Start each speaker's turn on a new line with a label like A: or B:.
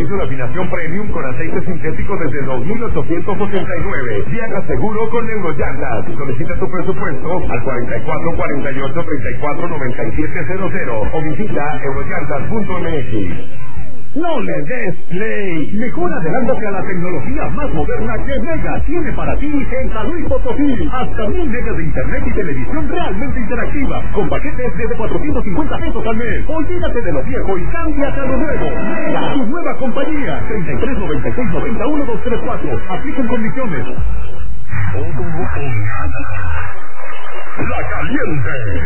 A: servicio de afinación premium con aceite sintético desde 2,889. Viaja seguro con Eurollantas. Solicita tu presupuesto al 4448-349700 o visita eurollantas.mx. No le des play. Mejor adelántate a la tecnología más moderna que Mega tiene para ti en San Luis Potosí. Hasta 1000 megas de internet y televisión realmente interactiva, con paquetes desde 450 pesos al mes. Olvídate de lo viejo y cámbiate a lo nuevo. Mega, tu nueva compañía. 33 96 91 234. Aplican condiciones. La caliente.